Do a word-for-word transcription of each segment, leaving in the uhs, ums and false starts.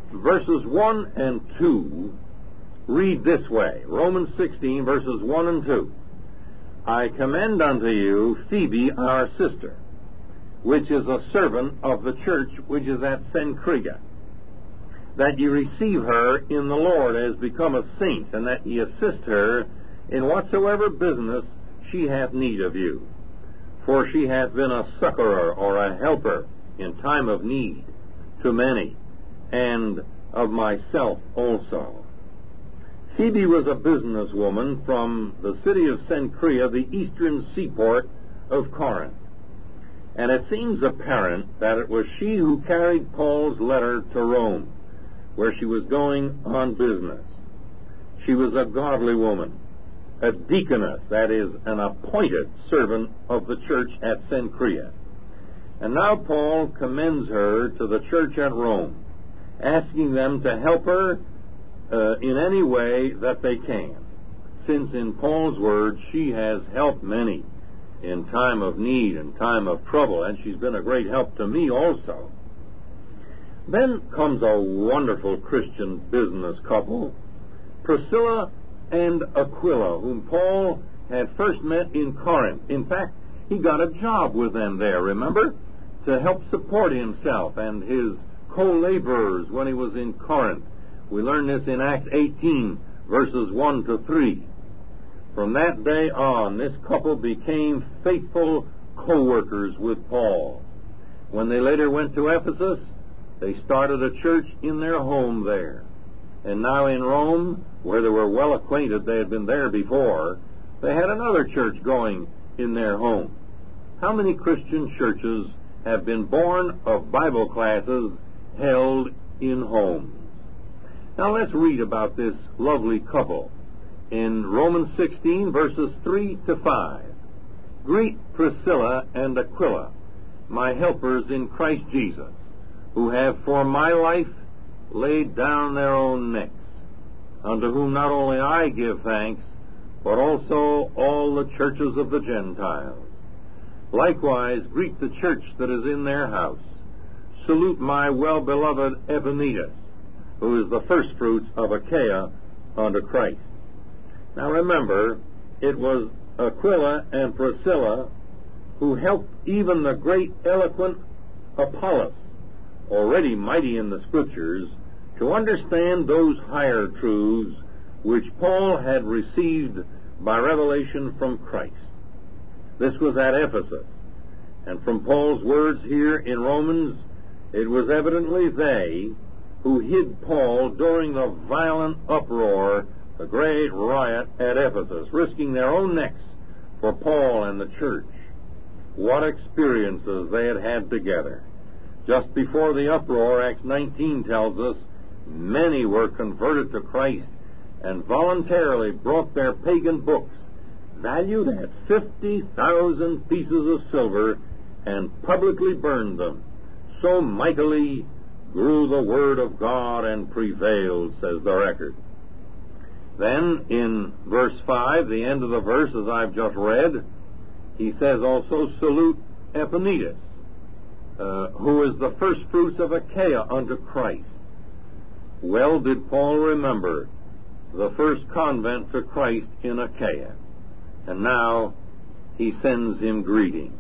verses one and two read this way. Romans sixteen, verses one and two. I commend unto you Phoebe, our sister, which is a servant of the church which is at Cenchrea, that ye receive her in the Lord as becometh saints, and that ye assist her in whatsoever business she hath need of you. For she hath been a succorer or a helper in time of need to many, and of myself also. Phoebe was a businesswoman from the city of Cenchrea, the eastern seaport of Corinth. And it seems apparent that it was she who carried Paul's letter to Rome, where she was going on business. She was a godly woman, a deaconess, that is, an appointed servant of the church at Cenchrea. And now Paul commends her to the church at Rome, asking them to help her uh, in any way that they can, since in Paul's words she has helped many in time of need and time of trouble, and she's been a great help to me also. Then comes a wonderful Christian business couple, Priscilla and Aquila, whom Paul had first met in Corinth. In fact, he got a job with them there, remember, to help support himself and his co-laborers when he was in Corinth. We learn this in Acts eighteen, verses one to three. From that day on, this couple became faithful co-workers with Paul. When they later went to Ephesus, they started a church in their home there. And now in Rome, where they were well acquainted, they had been there before, they had another church going in their home. How many Christian churches have been born of Bible classes held in homes? Now let's read about this lovely couple in Romans sixteen, verses three to five. Greet Priscilla and Aquila, my helpers in Christ Jesus, who have for my life laid down their own necks, unto whom not only I give thanks, but also all the churches of the Gentiles. Likewise greet the church that is in their house. Salute my well-beloved Epaenetus, who is the firstfruits of Achaia unto Christ. Now remember, it was Aquila and Priscilla who helped even the great eloquent Apollos, already mighty in the Scriptures, to understand those higher truths which Paul had received by revelation from Christ. This was at Ephesus, and from Paul's words here in Romans, it was evidently they who hid Paul during the violent uproar, the great riot at Ephesus, risking their own necks for Paul and the church. What experiences they had had together. Just before the uproar, Acts nineteen tells us, many were converted to Christ and voluntarily brought their pagan books, valued at fifty thousand pieces of silver, and publicly burned them. So mightily grew the word of God and prevailed, says the record. Then in verse five, the end of the verse as I've just read, he says also, salute Epaenetus, uh, who is the firstfruits of Achaia unto Christ. Well did Paul remember the first convent to Christ in Achaia, and now he sends him greeting.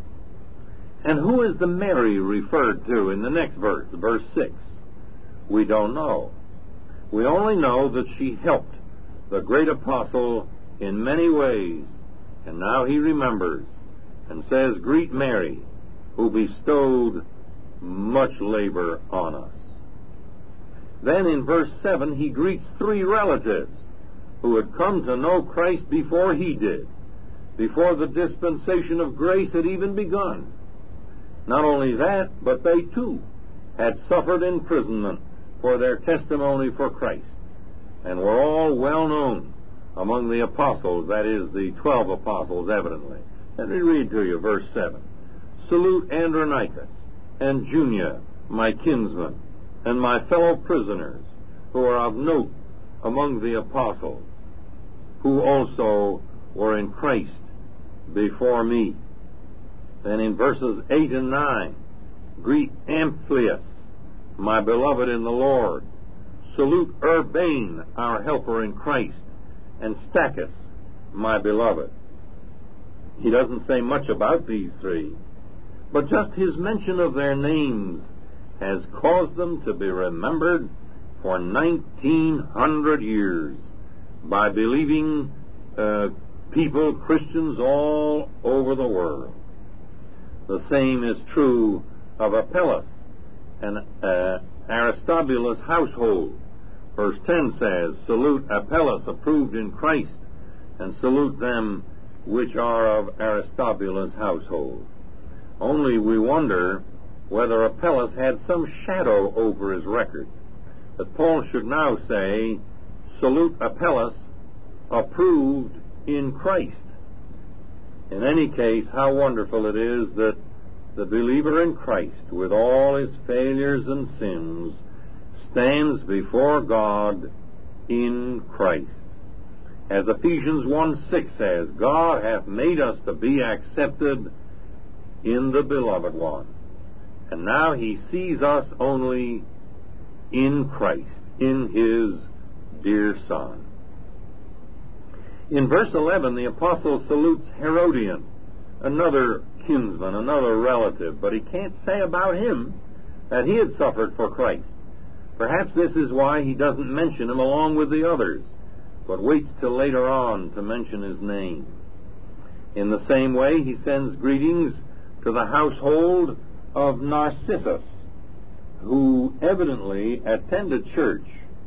And who is the Mary referred to in the next verse, verse six? We don't know. We only know that she helped the great apostle in many ways, and now he remembers and says, greet Mary, who bestowed much labor on us. Then in verse seven, he greets three relatives who had come to know Christ before he did, before the dispensation of grace had even begun. Not only that, but they too had suffered imprisonment for their testimony for Christ, and were all well known among the apostles, that is, the twelve apostles, evidently. Let me read to you verse seven. Salute Andronicus and Junia, my kinsmen, and my fellow prisoners, who are of note among the apostles, who also were in Christ before me. Then in verses eight and nine, greet Amplias, my beloved in the Lord. Salute Urbane, our helper in Christ, and Stachys, my beloved. He doesn't say much about these three, but just his mention of their names has caused them to be remembered for nineteen hundred years by believing uh, people, Christians all over the world. The same is true of Apelles and uh, Aristobulus' household. Verse ten says, Salute Apelles, approved in Christ, and salute them which are of Aristobulus' household. Only we wonder whether Apelles had some shadow over his record, that Paul should now say, Salute Apelles, approved in Christ. In any case, how wonderful it is that the believer in Christ, with all his failures and sins, stands before God in Christ. As Ephesians one six says, God hath made us to be accepted in the Beloved One. And now he sees us only in Christ, in his dear Son. In verse eleven, the apostle salutes Herodion, another kinsman, another relative, but he can't say about him that he had suffered for Christ. Perhaps this is why he doesn't mention him along with the others, but waits till later on to mention his name. In the same way, he sends greetings to the household of Narcissus, who evidently attended church,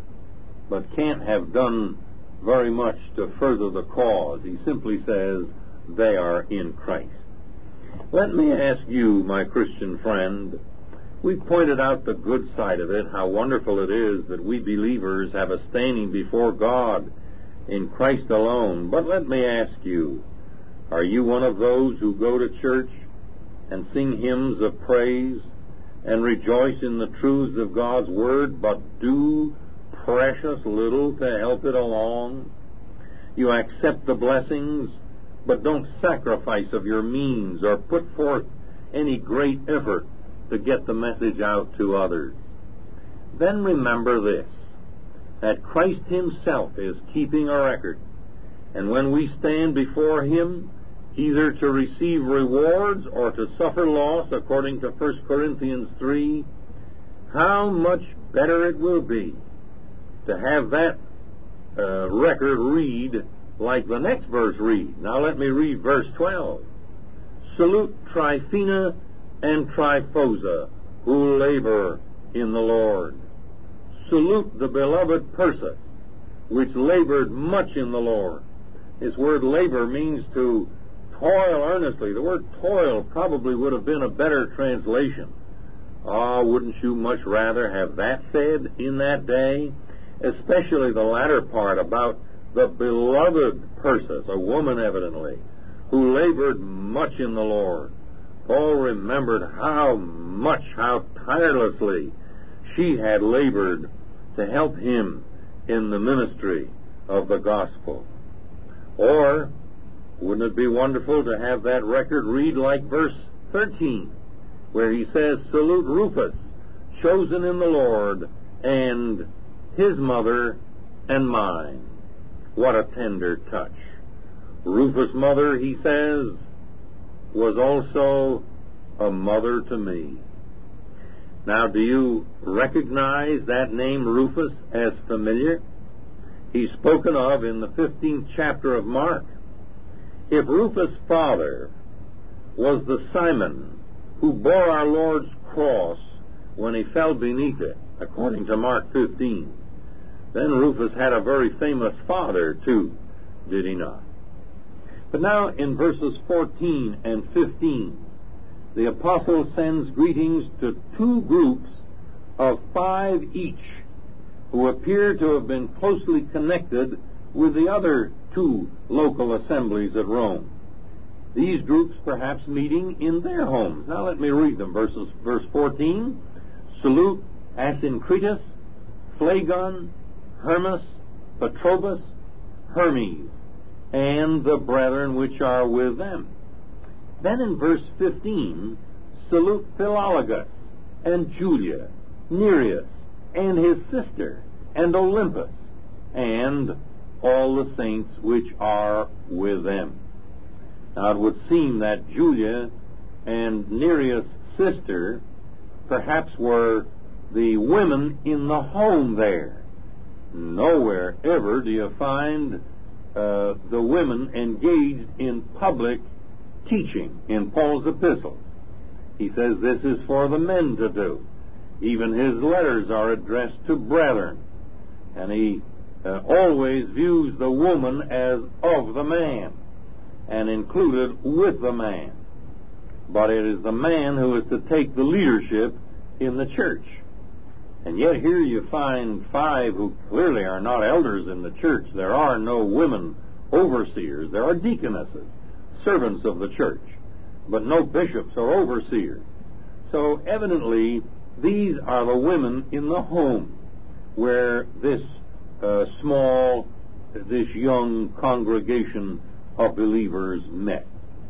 but can't have done very much to further the cause. He simply says they are in Christ. Let me ask you, my Christian friend, we've pointed out the good side of it, how wonderful it is that we believers have a standing before God in Christ alone. But let me ask you, are you one of those who go to church and sing hymns of praise and rejoice in the truths of God's Word, but do precious little to help it along? You accept the blessings, but don't sacrifice of your means or put forth any great effort to get the message out to others. Then remember this, that Christ himself is keeping a record, and when we stand before him, either to receive rewards or to suffer loss, according to First Corinthians three, how much better it will be to have that uh, record read like the next verse read. Now let me read verse twelve. Salute Tryphena and Tryphosa, who labor in the Lord. Salute the beloved Persis, which labored much in the Lord. This word labor means to toil earnestly. The word toil probably would have been a better translation. Ah, oh, wouldn't you much rather have that said in that day? Especially the latter part about the beloved Persis, a woman evidently, who labored much in the Lord. Paul remembered how much, how tirelessly she had labored to help him in the ministry of the gospel. Or, wouldn't it be wonderful to have that record read like verse thirteen, where he says, Salute Rufus, chosen in the Lord, and his mother and mine. What a tender touch. Rufus' mother, he says, was also a mother to me. Now, do you recognize that name Rufus as familiar? He's spoken of in the fifteenth chapter of Mark. If Rufus' father was the Simon who bore our Lord's cross when he fell beneath it, according to Mark fifteen, then Rufus had a very famous father, too, did he not? But now in verses fourteen and fifteen, the apostle sends greetings to two groups of five each, who appear to have been closely connected with the other two local assemblies at Rome. These groups perhaps meeting in their homes. Now let me read them. Verses, verse fourteen, Salute Asyncritus, Phlegon, Hermas, Patrobas, Hermes, and the brethren which are with them. Then in verse fifteen, Salute Philologus and Julia, Nereus, and his sister, and Olympus, and all the saints which are with them. Now it would seem that Julia and Nereus' sister perhaps were the women in the home there. Nowhere ever do you find uh, the women engaged in public teaching in Paul's epistles. He says this is for the men to do. Even his letters are addressed to brethren. And he uh, always views the woman as of the man and included with the man. But it is the man who is to take the leadership in the church. And yet here you find five who clearly are not elders in the church. There are no women overseers. There are deaconesses, servants of the church, but no bishops or overseers. So evidently these are the women in the home where this uh, small, this young congregation of believers met.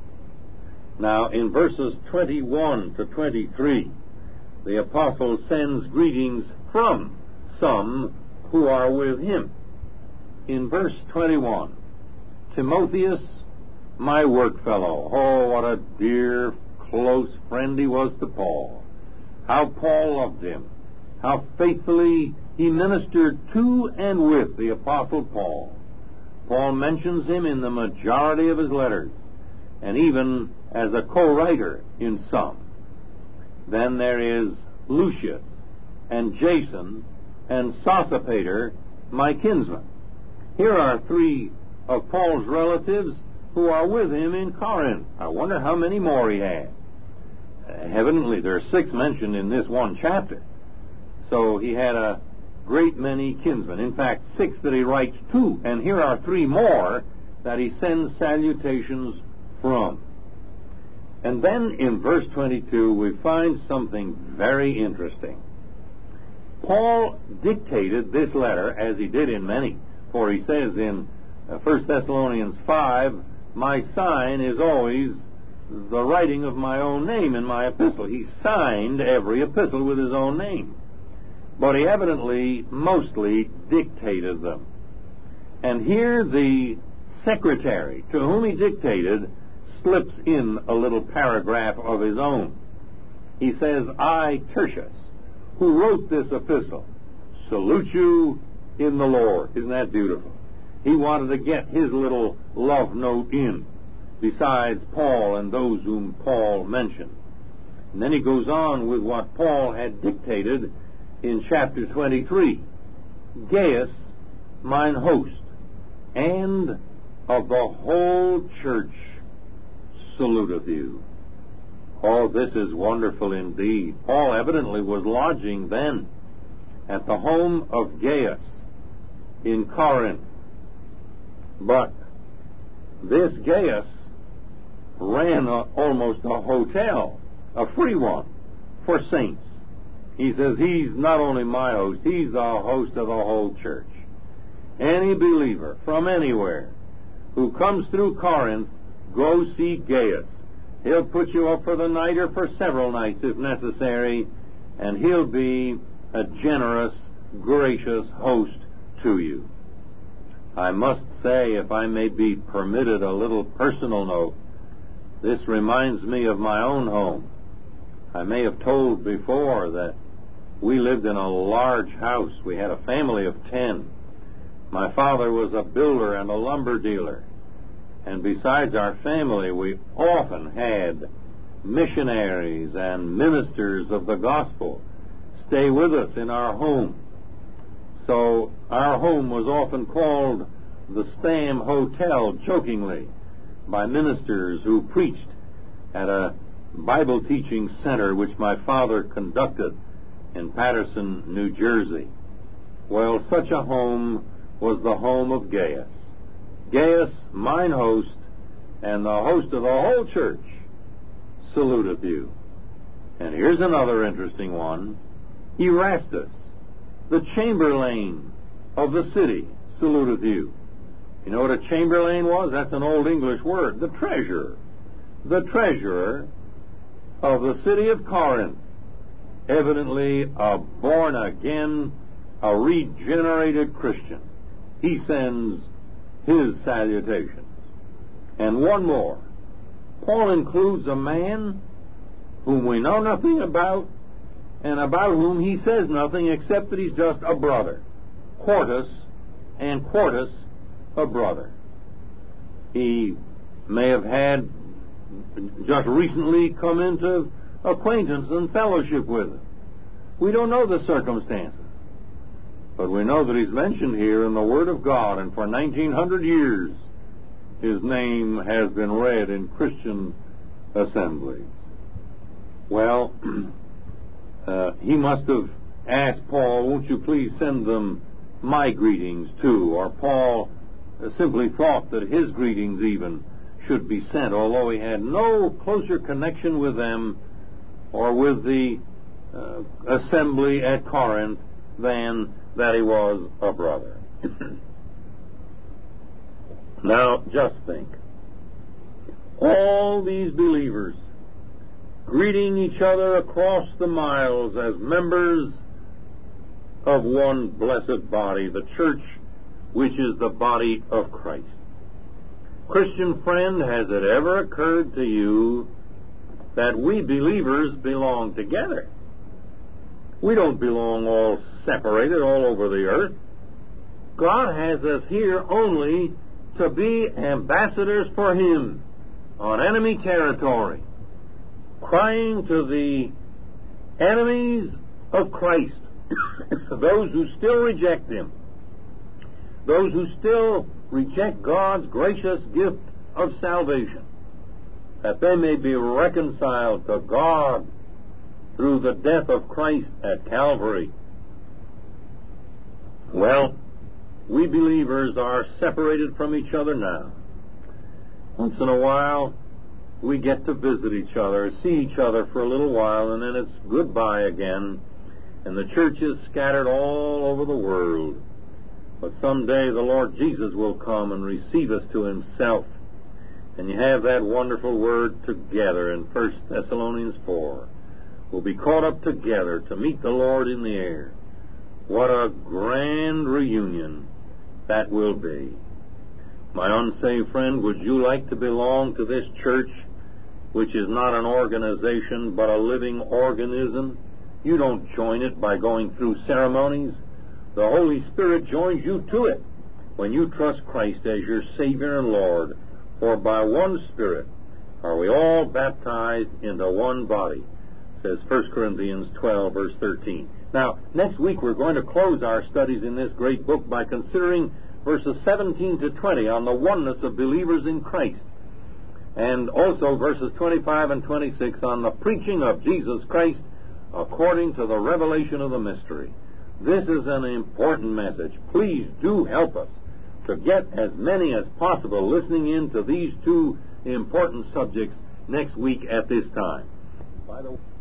Now in verses twenty-one to twenty-three, the apostle sends greetings from some who are with him. In verse twenty-one, Timotheus, my workfellow. Oh, what a dear, close friend he was to Paul. How Paul loved him. How faithfully he ministered to and with the apostle Paul. Paul mentions him in the majority of his letters, and even as a co-writer in some. Then there is Lucius and Jason and Sosipater, my kinsman. Here are three of Paul's relatives who are with him in Corinth. I wonder how many more he had. Uh, evidently, there are six mentioned in this one chapter. So he had a great many kinsmen. In fact, six that he writes to. And here are three more that he sends salutations from. And then in verse twenty-two, we find something very interesting. Paul dictated this letter, as he did in many, for he says in uh, First Thessalonians five, my sign is always the writing of my own name in my epistle. He signed every epistle with his own name. But he evidently mostly dictated them. And here the secretary to whom he dictated slips in a little paragraph of his own. He says, I, Tertius, who wrote this epistle, salute you in the Lord. Isn't that beautiful? He wanted to get his little love note in, besides Paul and those whom Paul mentioned. And then he goes on with what Paul had dictated in chapter twenty-three. Gaius, mine host, and of the whole church saluteth you. Oh, this is wonderful indeed. Paul evidently was lodging then at the home of Gaius in Corinth. But this Gaius ran a, almost a hotel, a free one, for saints. He says he's not only my host, he's the host of the whole church. Any believer from anywhere who comes through Corinth, go see Gaius. He'll put you up for the night or for several nights if necessary, and he'll be a generous, gracious host to you. I must say, if I may be permitted a little personal note, this reminds me of my own home. I may have told before that we lived in a large house. We had a family of ten. My father was a builder and a lumber dealer. And besides our family, we often had missionaries and ministers of the gospel stay with us in our home. So our home was often called the Stam Hotel, jokingly, by ministers who preached at a Bible teaching center which my father conducted in Patterson, New Jersey. Well, such a home was the home of Gaius. Gaius, mine host, and the host of the whole church, saluteth you. And here's another interesting one. Erastus, the chamberlain of the city, saluteth you. You know what a chamberlain was? That's an old English word. The treasurer. The treasurer of the city of Corinth. evidently a born-again, a regenerated Christian. He sends his salutations. And one more. Paul includes a man whom we know nothing about and about whom he says nothing except that he's just a brother. Quartus, and Quartus, a brother. He may have had just recently come into acquaintance and fellowship with him. We don't know the circumstances. But we know that he's mentioned here in the Word of God, and for nineteen hundred years his name has been read in Christian assemblies. Well, uh, he must have asked Paul, won't you please send them my greetings too? Or Paul uh, simply thought that his greetings even should be sent, although he had no closer connection with them or with the uh, assembly at Corinth than that he was a brother. Now, just think. All these believers greeting each other across the miles as members of one blessed body, the church, which is the body of Christ. Christian friend, has it ever occurred to you that we believers belong together? We don't belong all separated all over the earth. God has us here only to be ambassadors for Him on enemy territory, crying to the enemies of Christ, those who still reject Him, those who still reject God's gracious gift of salvation, that they may be reconciled to God through the death of Christ at Calvary. Well, we believers are separated from each other now. Once in a while, we get to visit each other, see each other for a little while, and then it's goodbye again, and the church is scattered all over the world. But someday the Lord Jesus will come and receive us to Himself. And you have that wonderful word together in First Thessalonians four. We'll be caught up together to meet the Lord in the air. What a grand reunion that will be. My unsaved friend, would you like to belong to this church, which is not an organization but a living organism? You don't join it by going through ceremonies. The Holy Spirit joins you to it when you trust Christ as your Savior and Lord. For by one Spirit are we all baptized into one body, says First Corinthians twelve, verse thirteen. Now, next week we're going to close our studies in this great book by considering verses seventeen to twenty on the oneness of believers in Christ, and also verses twenty-five and twenty-six on the preaching of Jesus Christ according to the revelation of the mystery. This is an important message. Please do help us to get as many as possible listening in to these two important subjects next week at this time. By the way,